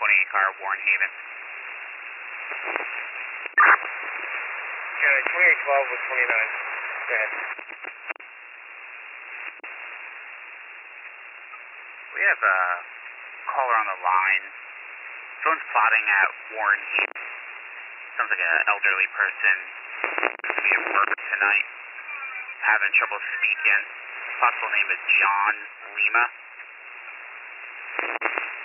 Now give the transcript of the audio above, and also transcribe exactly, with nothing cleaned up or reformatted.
twenty-eight car, Warren Haven. Yeah, twenty-eight twelve with twenty-nine. Go ahead. We have a caller on the line. Someone's plotting at Warren Haven. Sounds like an elderly person. Going to be at work tonight. Having trouble speaking. Possible name is John Lima.